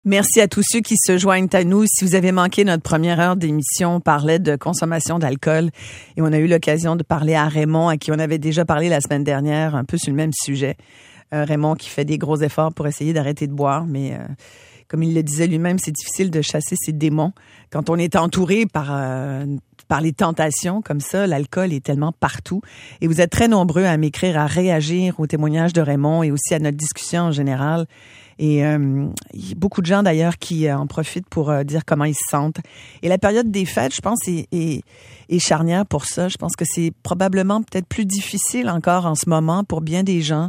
Merci à tous ceux qui se joignent à nous. Si vous avez manqué notre première heure d'émission, on parlait de consommation d'alcool et on a eu l'occasion de parler à Raymond, à qui on avait déjà parlé la semaine dernière, un peu sur le même sujet. Raymond qui fait des gros efforts pour essayer d'arrêter de boire, mais comme il le disait lui-même, c'est difficile de chasser ses démons. Quand on est entouré par les tentations comme ça, l'alcool est tellement partout. Et vous êtes très nombreux à m'écrire, à réagir aux témoignages de Raymond et aussi à notre discussion en général. Et il y a beaucoup de gens d'ailleurs qui en profitent pour dire comment ils se sentent. Et la période des fêtes, je pense, est charnière pour ça. Je pense que c'est probablement peut-être plus difficile encore en ce moment pour bien des gens.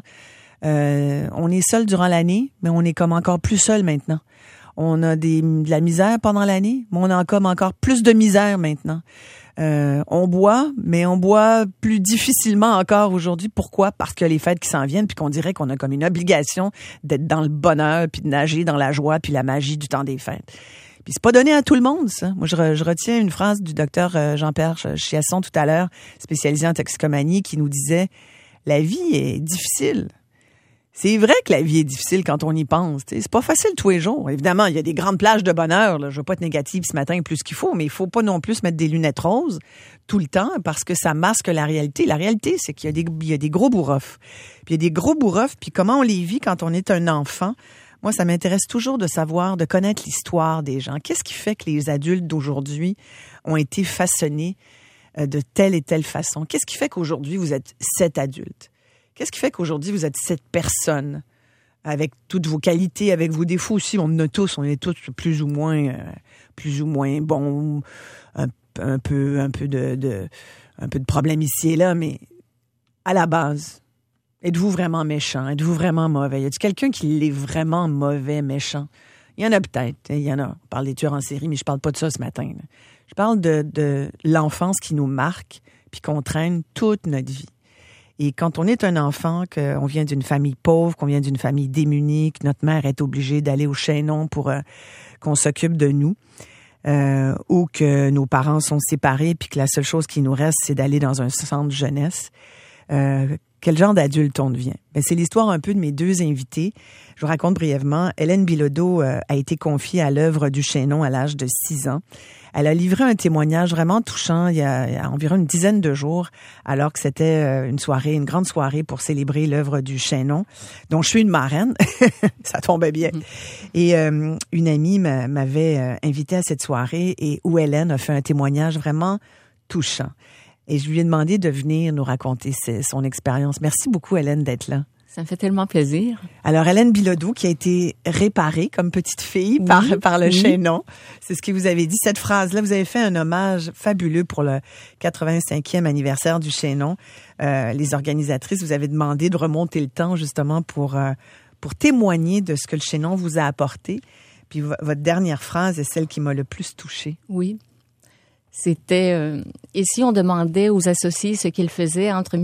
On est seul durant l'année, mais on est comme encore plus seul maintenant. On a de la misère pendant l'année, mais on a comme encore plus de misère maintenant. On boit, mais on boit plus difficilement encore aujourd'hui. Pourquoi? Parce que les fêtes qui s'en viennent, puis qu'on dirait qu'on a comme une obligation d'être dans le bonheur, puis de nager dans la joie, puis la magie du temps des fêtes. Puis c'est pas donné à tout le monde, ça. Moi, je retiens une phrase du docteur Jean-Pierre Chiasson tout à l'heure, spécialisé en toxicomanie, qui nous disait « La vie est difficile ». C'est vrai que la vie est difficile quand on y pense. C'est pas facile tous les jours. Évidemment, il y a des grandes plages de bonheur. Là. Je veux pas être négative ce matin plus qu'il faut, mais il faut pas non plus mettre des lunettes roses tout le temps parce que ça masque la réalité. La réalité, c'est qu'il y a des gros bourrofs. Puis il y a des gros bourrofs, puis comment on les vit quand on est un enfant. Moi, ça m'intéresse toujours de savoir, de connaître l'histoire des gens. Qu'est-ce qui fait que les adultes d'aujourd'hui ont été façonnés de telle et telle façon? Qu'est-ce qui fait qu'aujourd'hui, vous êtes cet adulte? Qu'est-ce qui fait qu'aujourd'hui, vous êtes cette personne avec toutes vos qualités, avec vos défauts aussi? On est tous plus ou moins bons, un peu de problème ici et là, mais à la base, êtes-vous vraiment méchant? Êtes-vous vraiment mauvais? Y a-t-il quelqu'un qui l'est vraiment mauvais, méchant? Il y en a peut-être, il y en a. On parle des tueurs en série, mais je parle pas de ça ce matin. Là. Je parle de l'enfance qui nous marque puis qu'on traîne toute notre vie. Et quand on est un enfant, qu'on vient d'une famille pauvre, qu'on vient d'une famille démunie, que notre mère est obligée d'aller au chaînon pour qu'on s'occupe de nous, ou que nos parents sont séparés puis que la seule chose qui nous reste, c'est d'aller dans un centre de jeunesse, quel genre d'adulte on devient? Ben, c'est l'histoire un peu de mes deux invités. Je vous raconte brièvement. Hélène Bilodeau a été confiée à l'œuvre du chaînon à l'âge de 6 ans. Elle a livré un témoignage vraiment touchant il y a environ une dizaine de jours, alors que c'était une grande soirée pour célébrer l'œuvre du chaînon, dont je suis une marraine. Ça tombait bien. Et une amie m'avait invitée à cette soirée et où Hélène a fait un témoignage vraiment touchant. Et je lui ai demandé de venir nous raconter son expérience. Merci beaucoup, Hélène, d'être là. Ça me fait tellement plaisir. Alors, Hélène Bilodeau, qui a été réparée comme petite fille par le chaînon. C'est ce que vous avez dit. Cette phrase-là, vous avez fait un hommage fabuleux pour le 85e anniversaire du chaînon. Les organisatrices, vous avez demandé de remonter le temps, justement, pour témoigner de ce que le chaînon vous a apporté. Puis, votre dernière phrase est celle qui m'a le plus touchée. Oui. C'était... et si on demandait aux associés ce qu'ils faisaient entre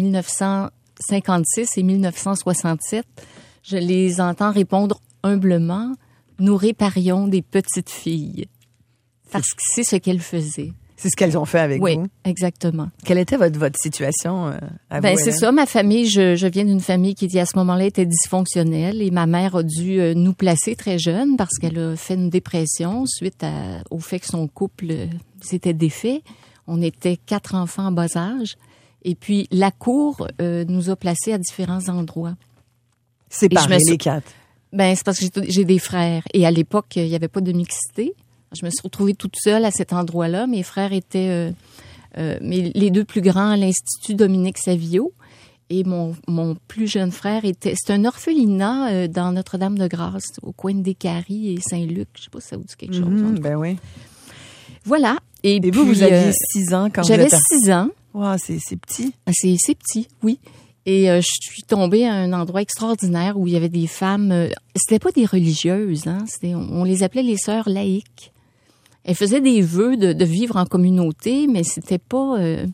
1956 et 1967, je les entends répondre humblement, nous réparions des petites filles. Parce que c'est ce qu'elles faisaient. C'est ce qu'elles ont fait avec vous? Oui, exactement. Quelle était votre situation à vous, c'est ça, ma famille, je viens d'une famille qui à ce moment-là était dysfonctionnelle et ma mère a dû nous placer très jeune parce qu'elle a fait une dépression suite au fait que son couple s'était défait. On était 4 enfants en bas âge. Et puis, la cour nous a placés à différents endroits. Séparés, les 4? C'est parce que j'ai des frères. Et à l'époque, il n'y avait pas de mixité. Je me suis retrouvée toute seule à cet endroit-là. Mes frères étaient... les 2 plus grands à l'Institut Dominique Savio. Et mon plus jeune frère c'est un orphelinat dans Notre-Dame-de-Grâce, au coin de Descaries et Saint-Luc. Je ne sais pas si ça vous dit quelque chose. Ben oui. Voilà. Et puis, vous aviez 6 ans quand vous êtes... J'avais 6 ans. Wow, c'est petit. C'est petit, oui. Et je suis tombée à un endroit extraordinaire où il y avait des femmes... c'était pas des religieuses, hein. On les appelait les sœurs laïques. Elles faisaient des vœux de vivre en communauté, mais c'était pas...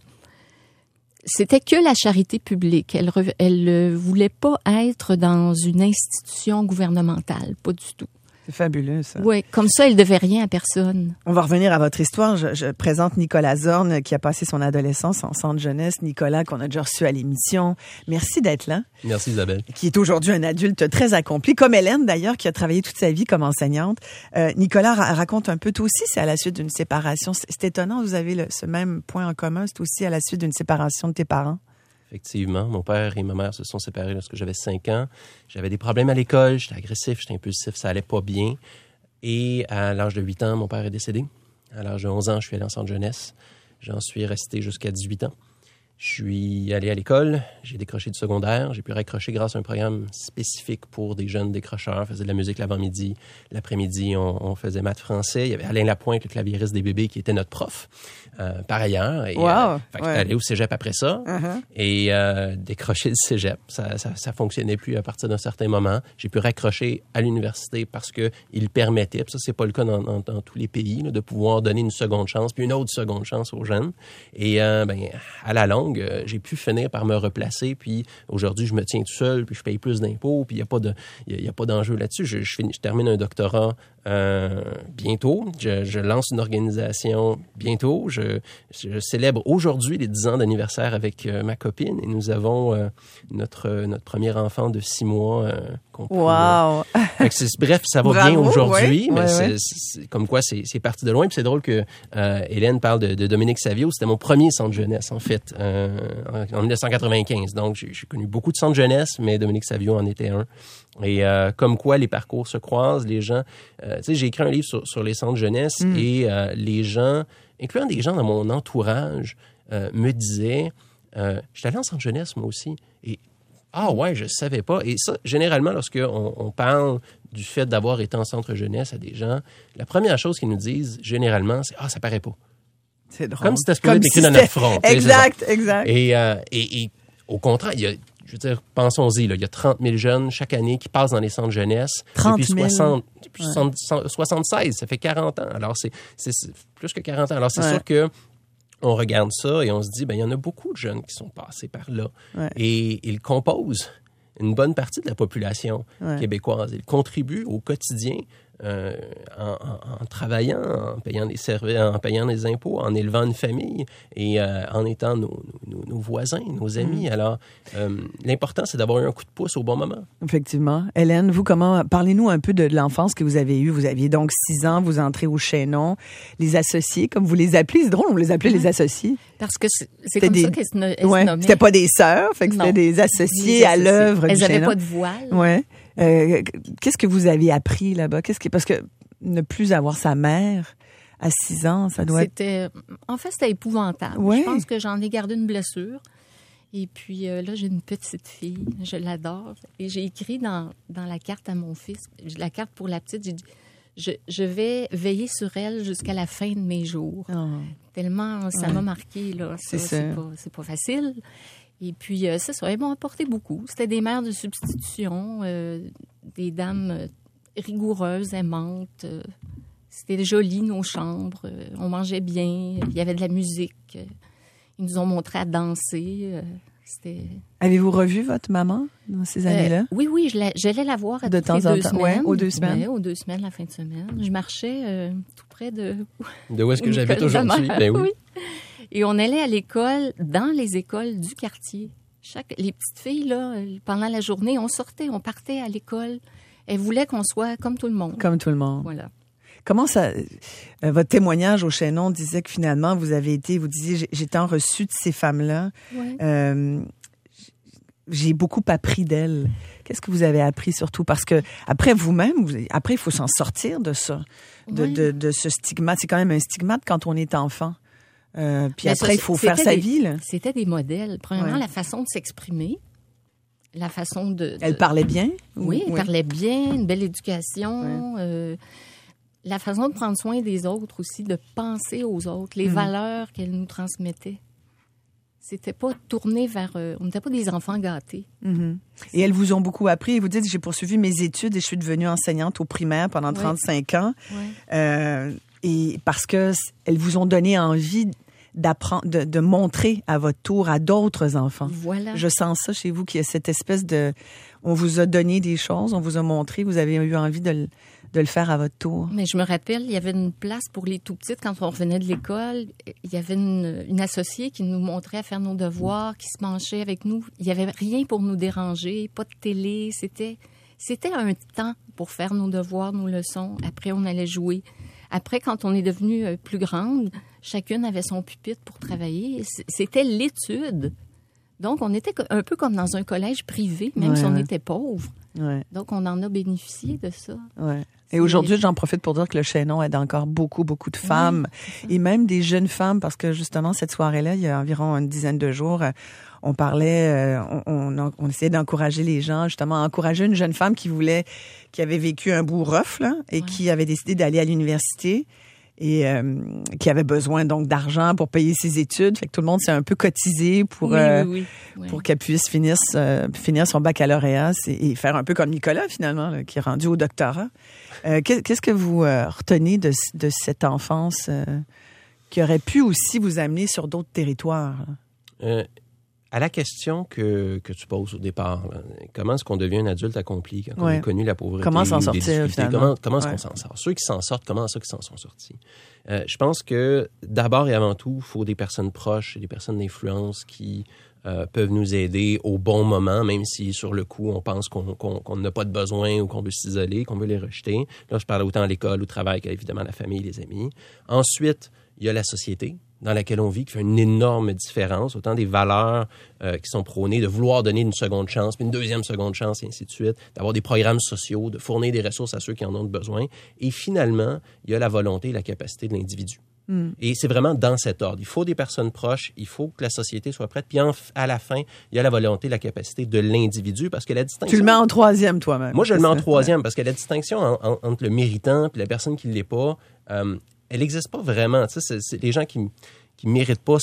c'était que la charité publique. Elles voulaient pas être dans une institution gouvernementale, pas du tout. C'est fabuleux, ça. Oui, comme ça, elle devait rien à personne. On va revenir à votre histoire. Je présente Nicolas Zorn, qui a passé son adolescence en centre jeunesse. Nicolas, qu'on a déjà reçu à l'émission. Merci d'être là. Merci, Isabelle. Qui est aujourd'hui un adulte très accompli, comme Hélène, d'ailleurs, qui a travaillé toute sa vie comme enseignante. Nicolas, raconte un peu, toi aussi, c'est à la suite d'une séparation. C'est étonnant, vous avez ce même point en commun. C'est aussi à la suite d'une séparation de tes parents. Effectivement, mon père et ma mère se sont séparés lorsque j'avais 5 ans. J'avais des problèmes à l'école, j'étais agressif, j'étais impulsif, ça allait pas bien. Et à l'âge de 8 ans, mon père est décédé. À l'âge de 11 ans, je suis allé en centre jeunesse. J'en suis resté jusqu'à 18 ans. Je suis allé à l'école, j'ai décroché du secondaire. J'ai pu raccrocher grâce à un programme spécifique pour des jeunes décrocheurs. On faisait de la musique l'avant-midi. L'après-midi, on faisait maths français. Il y avait Alain Lapointe, le claviériste des bébés, qui était notre prof, par ailleurs. Et, wow! J'étais allé au cégep après ça. Et décrocher le cégep, ça fonctionnait plus à partir d'un certain moment. J'ai pu raccrocher à l'université parce qu'il permettait, puis ça, c'est pas le cas dans tous les pays, là, de pouvoir donner une seconde chance, puis une autre seconde chance aux jeunes. Et à la longue, j'ai pu finir par me replacer, puis aujourd'hui, je me tiens tout seul, puis je paye plus d'impôts, puis il n'y a pas d'enjeu là-dessus. Je termine un doctorat bientôt. Je lance une organisation bientôt. Je célèbre aujourd'hui les 10 ans d'anniversaire avec ma copine, et nous avons notre premier enfant de 6 mois. Wow! Bref, ça va bien aujourd'hui, mais ouais. c'est comme quoi c'est parti de loin. Puis c'est drôle que Hélène parle de Dominique Savio. C'était mon premier centre jeunesse, en fait, en 1995. Donc, j'ai connu beaucoup de centres jeunesse, mais Dominique Savio en était un. Et comme quoi les parcours se croisent, les gens... tu sais, j'ai écrit un livre sur les centres jeunesse et les gens, incluant des gens dans mon entourage, me disaient « J'étais allé en centre jeunesse, moi aussi. » Et ah ouais, je savais pas. Et ça, généralement, lorsqu'on parle du fait d'avoir été en centre jeunesse à des gens, la première chose qu'ils nous disent, généralement, c'est « Ah, ça paraît pas. » C'est drôle. Comme si c'était supposé être écrit dans notre front. Exact. Et au contraire, il y a, je veux dire, pensons-y, là, il y a 30 000 jeunes chaque année qui passent dans les centres jeunesse. 30 000. Depuis 76, ça fait 40 ans. Alors, c'est plus que 40 ans. Alors, c'est sûr que on regarde ça et on se dit, il y en a beaucoup de jeunes qui sont passés par là. Ouais. Et ils composent une bonne partie de la population québécoise. Ils contribuent au quotidien en travaillant, en payant des services, en payant des impôts, en élevant une famille et en étant nos voisins, nos amis. Alors, l'important, c'est d'avoir eu un coup de pouce au bon moment. Effectivement. Hélène, vous, parlez-nous un peu de l'enfance que vous avez eue. Vous aviez donc 6 ans, vous entrez au Chaînon. Les associés, comme vous les appelez, c'est drôle, on les appelait les associés. Parce que c'est comme ça qu'elles se nommaient. C'était pas des sœurs, fait que c'était des associés à l'œuvre du Chaînon. Elles n'avaient pas de voile. Ouais. Qu'est-ce que vous avez appris là-bas? Parce que ne plus avoir sa mère à 6 ans, ça doit être... En fait, c'était épouvantable. Ouais. Je pense que j'en ai gardé une blessure. Et puis là, j'ai une petite fille. Je l'adore. Et j'ai écrit dans la carte à mon fils, la carte pour la petite, j'ai dit, je vais veiller sur elle jusqu'à la fin de mes jours. Oh. Tellement ça m'a marqué, là. C'est pas facile. Et puis, c'est ça, ils m'ont apporté beaucoup. C'était des mères de substitution, des dames rigoureuses, aimantes. C'était joli, nos chambres. On mangeait bien. Il y avait de la musique. Ils nous ont montré à danser. Avez-vous revu votre maman dans ces années-là? Oui, j'allais la voir de temps en temps. Ouais, aux 2 semaines. Ouais, aux 2 semaines, la fin de semaine. Je marchais tout près de où est-ce que j'habite aujourd'hui? Ben oui. Et on allait à l'école, dans les écoles du quartier. Les petites filles, là, pendant la journée, on sortait, on partait à l'école. Elles voulaient qu'on soit comme tout le monde. Comme tout le monde. Voilà. Comment ça... votre témoignage au Chaînon disait que finalement, vous disiez, j'ai tant reçu de ces femmes-là. Ouais. J'ai beaucoup appris d'elles. Qu'est-ce que vous avez appris surtout? Parce que après vous-même, il faut s'en sortir de ça, de ce stigmate. C'est quand même un stigmate quand on est enfant. Puis après, il faut faire sa vie. Là. C'était des modèles. Premièrement, la façon de s'exprimer, la façon de... Elle parlait bien? Oui, elle parlait bien, une belle éducation. Ouais. La façon de prendre soin des autres aussi, de penser aux autres, les valeurs qu'elle nous transmettait. C'était pas tourné vers... on n'était pas des enfants gâtés. Et elles vous ont beaucoup appris. Vous dites, j'ai poursuivi mes études et je suis devenue enseignante au primaire pendant 35 ans. Ouais. Et parce que elles vous ont donné envie d'apprendre, de montrer à votre tour à d'autres enfants. Voilà. Je sens ça chez vous, qu'il y a cette espèce de... On vous a donné des choses, on vous a montré, vous avez eu envie de de le faire à votre tour? Mais je me rappelle, il y avait une place pour les tout petites quand on revenait de l'école. Il y avait une associée qui nous montrait à faire nos devoirs, qui se penchait avec nous. Il n'y avait rien pour nous déranger, pas de télé. C'était un temps pour faire nos devoirs, nos leçons. Après, on allait jouer. Après, quand on est devenu plus grande, chacune avait son pupitre pour travailler. C'était l'étude. Donc, on était un peu comme dans un collège privé, même si on était pauvre. Ouais. Donc, on en a bénéficié de ça. Ouais. Et aujourd'hui, j'en profite pour dire que le Chaînon aide encore beaucoup de femmes et même des jeunes femmes parce que justement, cette soirée-là, il y a environ une dizaine de jours, on parlait, on essayait d'encourager les gens, justement, encourager une jeune femme qui avait vécu un bout rough, là, et qui avait décidé d'aller à l'université et qui avait besoin donc d'argent pour payer ses études. Fait que tout le monde s'est un peu cotisé pour qu'elle puisse finir son baccalauréat et faire un peu comme Nicolas finalement, là, qui est rendu au doctorat. Qu'est-ce que vous retenez de cette enfance qui aurait pu aussi vous amener sur d'autres territoires? À la question que tu poses au départ, là, comment est-ce qu'on devient un adulte accompli quand on a connu la pauvreté? Comment s'en sortir, finalement? Comment est-ce qu'on s'en sort? Ceux qui s'en sortent, comment ceux qui s'en sont sortis? Je pense que d'abord et avant tout, il faut des personnes proches et des personnes d'influence qui peuvent nous aider au bon moment, même si sur le coup, on pense qu'on n'a pas de besoin ou qu'on veut s'isoler, qu'on veut les rejeter. Là, je parle autant à l'école, au travail qu'évidemment la famille, les amis. Ensuite, il y a la société dans laquelle on vit, qui fait une énorme différence, autant des valeurs qui sont prônées, de vouloir donner une seconde chance, puis une deuxième seconde chance, et ainsi de suite, d'avoir des programmes sociaux, de fournir des ressources à ceux qui en ont besoin. Et finalement, il y a la volonté et la capacité de l'individu. Et c'est vraiment dans cet ordre. Il faut des personnes proches, il faut que la société soit prête, puis à la fin, il y a la volonté et la capacité de l'individu, parce que la distinction... Tu le mets en troisième, toi-même. Moi, je le mets en troisième, parce que la distinction entre le méritant et la personne qui ne l'est pas, elle n'existe pas vraiment. Tu sais, c'est les gens qui méritent pas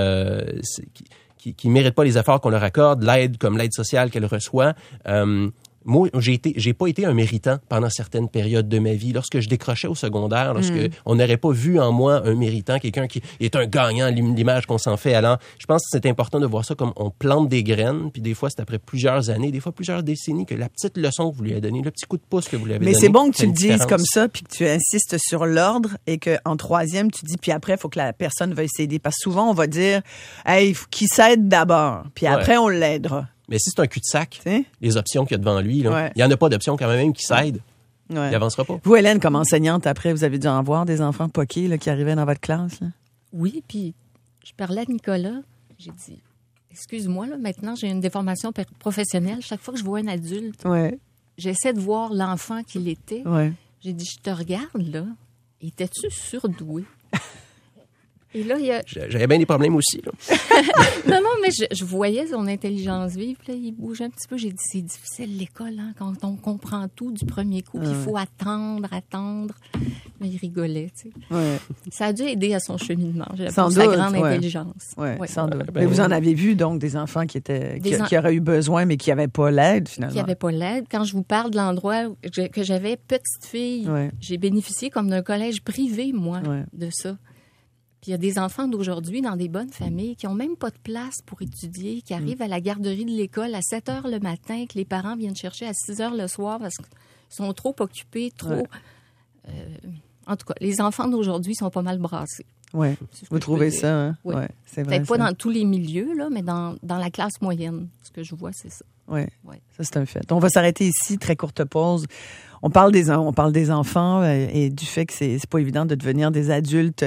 qui méritent pas les efforts qu'on leur accorde, l'aide comme l'aide sociale qu'elle reçoit. Moi, j'ai pas été un méritant pendant certaines périodes de ma vie. Lorsque je décrochais au secondaire, on n'aurait pas vu en moi un méritant, quelqu'un qui est un gagnant, l'image qu'on s'en fait. Alors, je pense que c'est important de voir ça comme on plante des graines, puis des fois, c'est après plusieurs années, des fois plusieurs décennies, que la petite leçon que vous lui avez donnée, le petit coup de pouce que vous lui avez donné. Mais c'est bon que tu le dises comme ça, puis que tu insistes sur l'ordre et qu'en troisième, tu dis, puis après, il faut que la personne veuille s'aider. Parce que souvent, on va dire, hey, qu'il s'aide d'abord, puis après, on l'aidera. Mais si c'est un cul-de-sac, les options qu'il y a devant lui, là, il n'y en a pas d'options quand même qui s'aident. Il n'avancera pas. Vous, Hélène, comme enseignante, après, vous avez dû en voir des enfants poqués là, qui arrivaient dans votre classe? Là? Oui, puis je parlais à Nicolas. J'ai dit, excuse-moi, là, maintenant, j'ai une déformation professionnelle. Chaque fois que je vois un adulte, j'essaie de voir l'enfant qu'il était. J'ai dit, je te regarde, là. Étais-tu surdoué? Et là, j'avais bien des problèmes aussi. Là. non, mais je voyais son intelligence vivre. Là, il bougeait un petit peu. J'ai dit, c'est difficile l'école, hein, quand on comprend tout du premier coup, qu'il faut attendre. Mais il rigolait, tu sais. Ça a dû aider à son cheminement. J'ai sa grande intelligence. Sans doute. Mais vous en avez vu, donc, des enfants qui auraient eu besoin, mais qui n'avaient pas l'aide, finalement. Qui n'avaient pas l'aide. Quand je vous parle de l'endroit que j'avais petite fille, j'ai bénéficié comme d'un collège privé, moi, de ça. Puis il y a des enfants d'aujourd'hui dans des bonnes familles qui n'ont même pas de place pour étudier, qui arrivent à la garderie de l'école à 7 heures le matin, que les parents viennent chercher à 6 heures le soir parce qu'ils sont trop occupés, trop... en tout cas, les enfants d'aujourd'hui sont pas mal brassés. Oui, vous trouvez ça, hein? Oui, c'est vrai. Peut-être pas dans tous les milieux, là, mais dans la classe moyenne. Ce que je vois, c'est ça. Oui, ça c'est un fait. On va s'arrêter ici, très courte pause. On parle des enfants et du fait que c'est pas évident de devenir des adultes...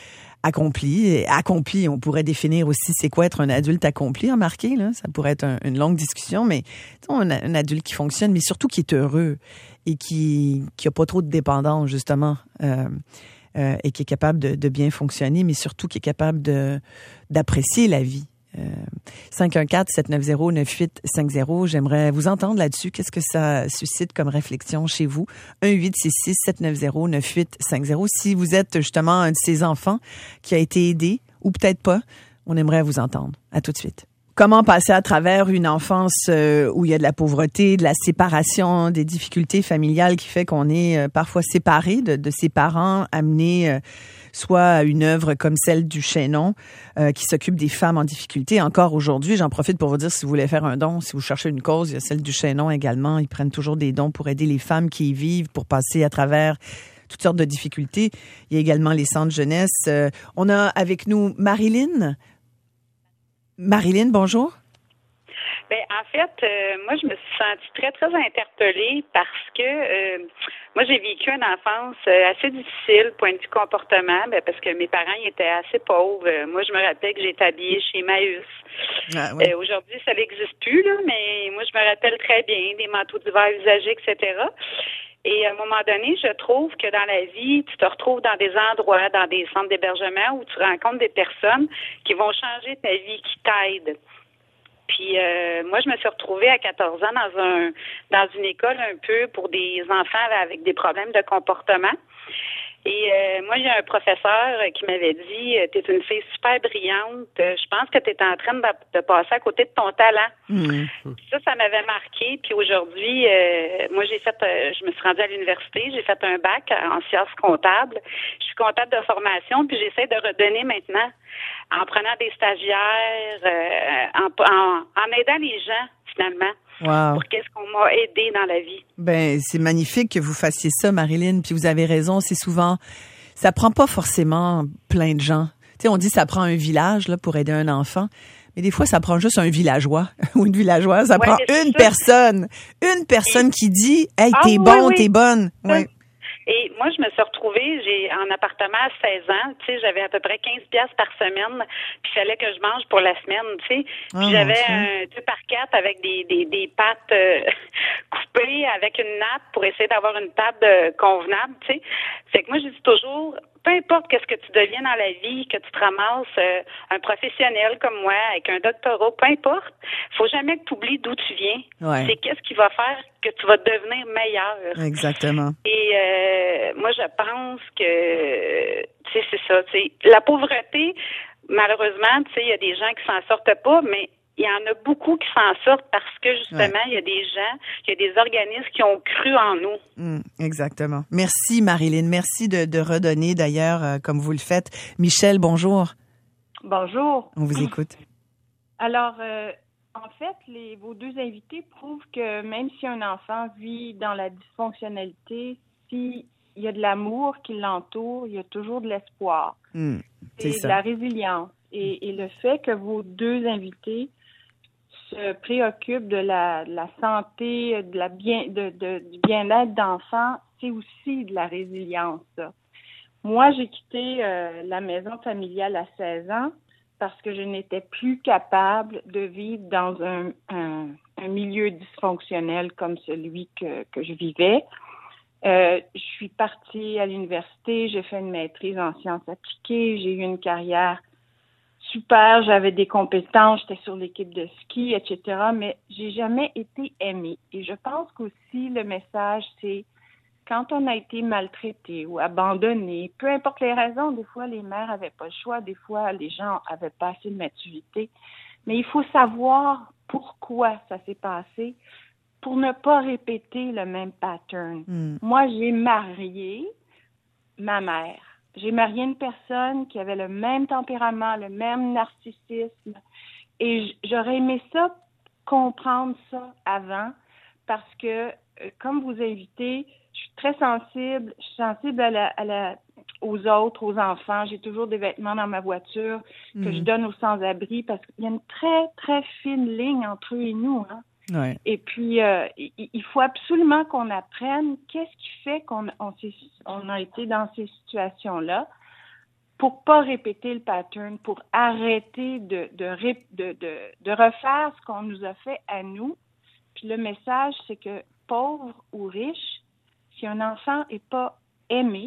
Accompli, on pourrait définir aussi c'est quoi être un adulte accompli, remarquez, là, ça pourrait être une longue discussion, mais un adulte qui fonctionne, mais surtout qui est heureux et qui a pas trop de dépendance, justement, et qui est capable de bien fonctionner, mais surtout qui est capable d'apprécier la vie. 514-790-9850. J'aimerais vous entendre là-dessus. Qu'est-ce que ça suscite comme réflexion chez vous? 1-866-790-9850. Si vous êtes justement un de ces enfants qui a été aidé, ou peut-être pas, on aimerait vous entendre. À tout de suite. Comment passer à travers une enfance où il y a de la pauvreté, de la séparation, des difficultés familiales qui fait qu'on est parfois séparé de ses parents, amené soit à une œuvre comme celle du Chaînon qui s'occupe des femmes en difficulté. Encore aujourd'hui, j'en profite pour vous dire, si vous voulez faire un don, si vous cherchez une cause, il y a celle du Chaînon également. Ils prennent toujours des dons pour aider les femmes qui y vivent, pour passer à travers toutes sortes de difficultés. Il y a également les centres jeunesse. On a avec nous Marilyn. Marilyn, bonjour. Bien, en fait, moi, je me suis sentie très, très interpellée parce que moi, j'ai vécu une enfance assez difficile, point de vue comportement, parce que mes parents ils étaient assez pauvres. Moi, je me rappelle que j'ai été habillée chez Emmaüs. Ah, oui. Aujourd'hui, ça n'existe plus, là, mais moi, je me rappelle très bien des manteaux d'hiver usagés, etc. Et à un moment donné, je trouve que dans la vie, tu te retrouves dans des endroits, dans des centres d'hébergement où tu rencontres des personnes qui vont changer ta vie, qui t'aident. Puis moi, je me suis retrouvée à 14 ans dans une école un peu pour des enfants avec des problèmes de comportement. Et moi, il y a un professeur qui m'avait dit « T'es une fille super brillante. Je pense que t'es en train de passer à côté de ton talent. Mmh. » Ça m'avait marqué. Puis aujourd'hui, moi, je me suis rendue à l'université. J'ai fait un bac en sciences comptables. Je suis comptable de formation. Puis j'essaie de redonner maintenant en prenant des stagiaires, en aidant les gens, finalement. Wow. Pour qu'est-ce qu'on m'a aidé dans la vie. Ben, c'est magnifique que vous fassiez ça, Marilyn. Puis vous avez raison, c'est souvent, ça prend pas forcément plein de gens. Tu sais, on dit ça prend un village là pour aider un enfant, mais des fois ça prend juste un villageois ou une villageoise. Ça prend une personne qui dit, hey, t'es bon, t'es bonne. Ouais. Et moi, je me suis retrouvée, j'ai en appartement à 16 ans, tu sais, j'avais à peu près 15 piastres par semaine, puis il fallait que je mange pour la semaine, tu sais. Puis j'avais un 2x4 avec des pâtes coupées avec une nappe pour essayer d'avoir une table convenable, tu sais. Fait que moi, je dis toujours, peu importe qu'est-ce que tu deviens dans la vie, que tu te ramasses un professionnel comme moi, avec un doctorat, peu importe, faut jamais que tu oublies d'où tu viens. Ouais. C'est qu'est-ce qui va faire que tu vas devenir meilleur. Exactement. Et moi, je pense que, tu sais, c'est ça. Tu sais, la pauvreté, malheureusement, tu sais, il y a des gens qui s'en sortent pas, mais il y en a beaucoup qui s'en sortent parce que, justement, il y a des gens, il y a des organismes qui ont cru en nous. Exactement. Merci, Marilyn. Merci de redonner, d'ailleurs, comme vous le faites. Michel, bonjour. Bonjour. On vous écoute. Alors, en fait, vos deux invités prouvent que même si un enfant vit dans la dysfonctionnalité, s'il y a de l'amour qui l'entoure, il y a toujours de l'espoir. C'est de la résilience. Et le fait que vos deux invités se préoccupent de la santé, du bien-être d'enfants, c'est aussi de la résilience, ça. Moi, j'ai quitté la maison familiale à 16 ans parce que je n'étais plus capable de vivre dans un milieu dysfonctionnel comme celui que je vivais. Je suis partie à l'université, j'ai fait une maîtrise en sciences appliquées, j'ai eu une carrière super, j'avais des compétences, j'étais sur l'équipe de ski, etc., mais j'ai jamais été aimée. Et je pense qu'aussi le message, c'est quand on a été maltraité ou abandonné, peu importe les raisons, des fois les mères n'avaient pas le choix, des fois les gens n'avaient pas assez de maturité, mais il faut savoir pourquoi ça s'est passé pour ne pas répéter le même pattern. Moi, j'ai marié ma mère. J'ai marié une personne qui avait le même tempérament, le même narcissisme. Et j'aurais aimé ça, comprendre ça avant, parce que, comme vous invitez, je suis très sensible. Je suis sensible aux autres, aux enfants. J'ai toujours des vêtements dans ma voiture que je donne aux sans-abri, parce qu'il y a une très, très fine ligne entre eux et nous, hein. Ouais. Et puis, il faut absolument qu'on apprenne qu'est-ce qui fait qu'on a été dans ces situations-là pour pas répéter le pattern, pour arrêter de refaire ce qu'on nous a fait à nous. Puis le message, c'est que pauvre ou riche, si un enfant est pas aimé,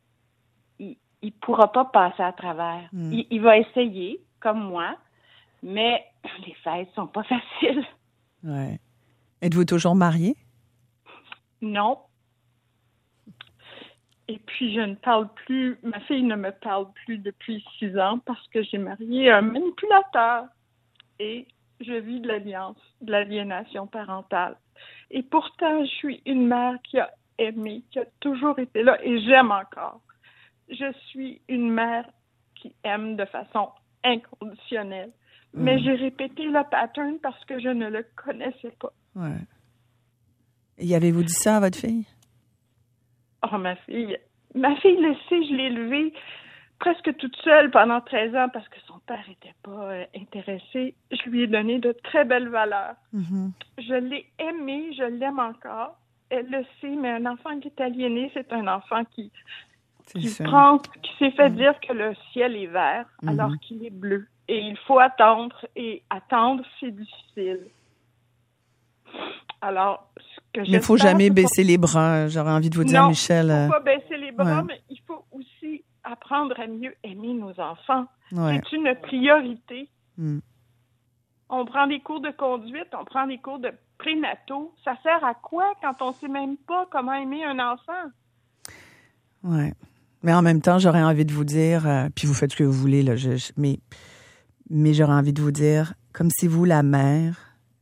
il pourra pas passer à travers. Il va essayer, comme moi, mais les fêtes sont pas faciles. Ouais. Êtes-vous toujours mariée? Non. Et puis, je ne parle plus, ma fille ne me parle plus depuis 6 ans parce que j'ai marié un manipulateur. Et je vis de l'aliénation parentale. Et pourtant, je suis une mère qui a aimé, qui a toujours été là et j'aime encore. Je suis une mère qui aime de façon inconditionnelle. Mais j'ai répété le pattern parce que je ne le connaissais pas. Ouais. Et avez-vous dit ça à votre fille? Oh, ma fille le sait, je l'ai élevée presque toute seule pendant 13 ans parce que son père n'était pas intéressé. Je lui ai donné de très belles valeurs. Mm-hmm. Je l'ai aimée, je l'aime encore. Elle le sait, mais un enfant qui est aliéné, c'est un enfant qui s'est fait dire que le ciel est vert alors qu'il est bleu. Et il faut attendre, et attendre, c'est difficile. Alors, mais il ne faut jamais baisser les bras, j'aurais envie de vous dire, non, Michel. Il ne faut pas baisser les bras, mais il faut aussi apprendre à mieux aimer nos enfants. Ouais. C'est une priorité. On prend des cours de conduite, on prend des cours de prénataux. Ça sert à quoi quand on ne sait même pas comment aimer un enfant? Oui. Mais en même temps, j'aurais envie de vous dire, puis vous faites ce que vous voulez, là, mais j'aurais envie de vous dire, comme si vous, la mère,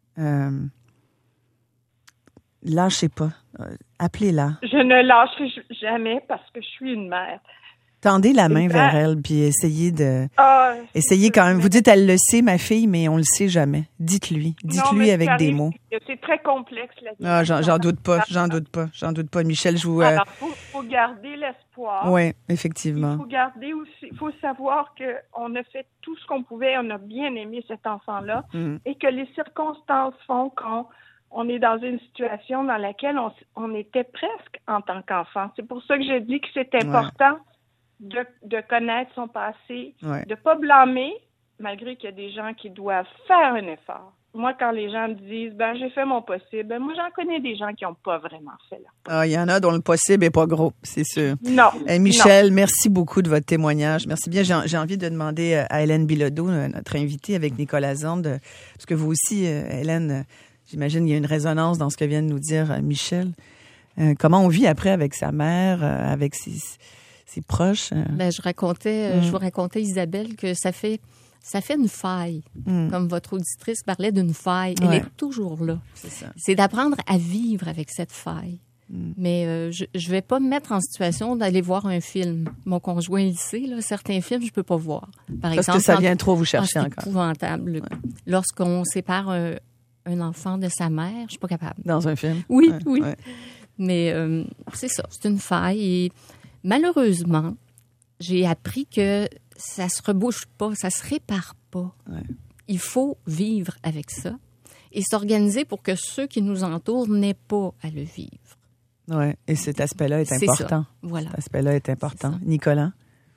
lâchez pas. Appelez-la. Je ne lâcherai jamais parce que je suis une mère. Tendez la main vers elle, puis essayez quand même. Vous dites, elle le sait, ma fille, mais on le sait jamais. Dites-lui avec des mots. C'est très complexe, la vie. J'en doute pas. Michel, je vous... Alors, faut garder l'espoir. Oui, effectivement. Il faut savoir qu'on a fait tout ce qu'on pouvait, on a bien aimé cet enfant-là, et que les circonstances font qu'on est dans une situation dans laquelle on était presque en tant qu'enfant. C'est pour ça que je dis que c'est important de connaître son passé, de pas blâmer, malgré qu'il y a des gens qui doivent faire un effort. Moi, quand les gens me disent, j'ai fait mon possible, moi, j'en connais des gens qui n'ont pas vraiment fait là. Il y en a dont le possible est pas gros, c'est sûr. Non. Michel, merci beaucoup de votre témoignage. Merci bien. J'ai envie de demander à Hélène Bilodeau, notre invitée avec Nicolas Zorn, parce que vous aussi, Hélène, j'imagine qu'il y a une résonance dans ce que vient de nous dire Michel. Comment on vit après avec sa mère, avec ses proches? Je vous racontais, Isabelle, que ça fait une faille. Comme votre auditrice parlait d'une faille. Elle est toujours là. C'est ça. C'est d'apprendre à vivre avec cette faille. Mais je vais pas me mettre en situation d'aller voir un film. Mon conjoint, il sait, là, certains films, je peux pas voir. Par exemple, que ça vient trop vous chercher encore. C'est épouvantable. Ouais. Lorsqu'on sépare un enfant de sa mère, je suis pas capable. Dans un film? Oui. Ouais. Mais c'est ça, c'est une faille. Et malheureusement, j'ai appris que ça se rebouche pas, ça se répare pas. Ouais. Il faut vivre avec ça et s'organiser pour que ceux qui nous entourent n'aient pas à le vivre. Oui, et cet aspect-là est important. Voilà. Cet aspect-là est important. Nicolas?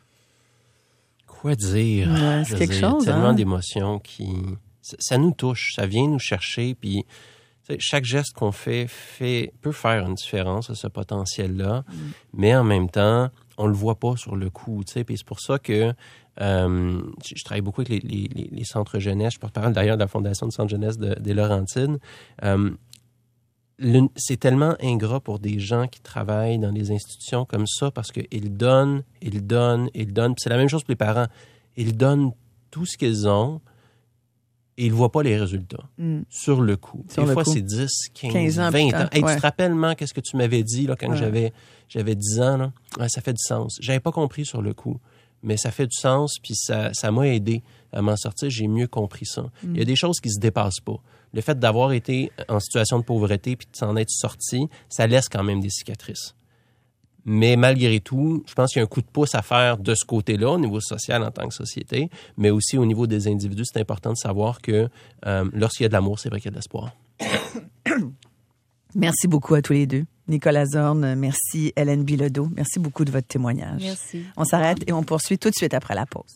Quoi dire? C'est quelque chose, tellement d'émotions qui... Ça nous touche, ça vient nous chercher, puis chaque geste qu'on fait peut faire une différence à ce potentiel-là, mais en même temps, on le voit pas sur le coup, tu sais, puis c'est pour ça que je travaille beaucoup avec les centres jeunesse, je porte-parole d'ailleurs de la Fondation de centre jeunesse des Laurentides. C'est tellement ingrat pour des gens qui travaillent dans des institutions comme ça parce qu'ils donnent. Puis c'est la même chose pour les parents. Ils donnent tout ce qu'ils ont et ils ne voient pas les résultats sur le coup. Des fois, c'est 10, 15 ans, 20 ans. Hey, tu te rappelles, qu'est-ce que tu m'avais dit là, quand j'avais 10 ans? Là? Ouais, ça fait du sens. Je n'avais pas compris sur le coup, mais ça fait du sens puis ça m'a aidé à m'en sortir. J'ai mieux compris ça. Il y a des choses qui ne se dépassent pas. Le fait d'avoir été en situation de pauvreté puis de s'en être sorti, ça laisse quand même des cicatrices. Mais malgré tout, je pense qu'il y a un coup de pouce à faire de ce côté-là, au niveau social en tant que société, mais aussi au niveau des individus. C'est important de savoir que lorsqu'il y a de l'amour, c'est vrai qu'il y a de l'espoir. Merci beaucoup à tous les deux. Nicolas Zorn, merci Hélène Bilodeau. Merci beaucoup de votre témoignage. Merci. On s'arrête et on poursuit tout de suite après la pause.